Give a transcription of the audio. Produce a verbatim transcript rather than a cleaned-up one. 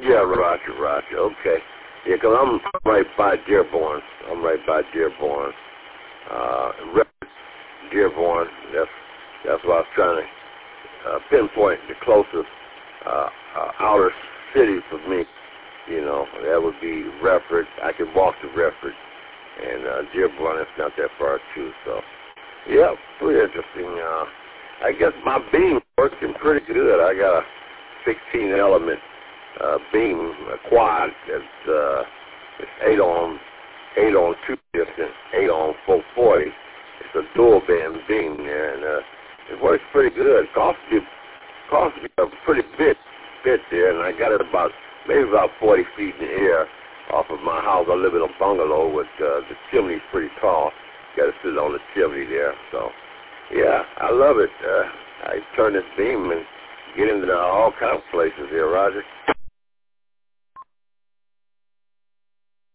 Yeah, Roger, Roger. Okay. Yeah, 'cause I'm right by Dearborn. I'm right by Dearborn. Uh, Dearborn. That's that's what I was trying to uh, pinpoint the closest uh, uh, outer city for me. You know, that would be Redford. I could walk to Redford, and uh, Dearborn. It's not that far too. So, yeah, pretty interesting. Uh, I guess my beam working pretty good. I got a sixteen element uh, beam, a quad. That's uh, it's eight on eight on two distance, eight on four forty. It's a dual band beam there, and uh, it works pretty good. Cost me cost me a pretty bit bit there, and I got it about maybe about forty feet in the air off of my house. I live in a bungalow with uh, the chimney's pretty tall. Got to sit on the chimney there, so. Yeah, I love it. Uh, I turn this beam and get into all kinds of places here, Roger.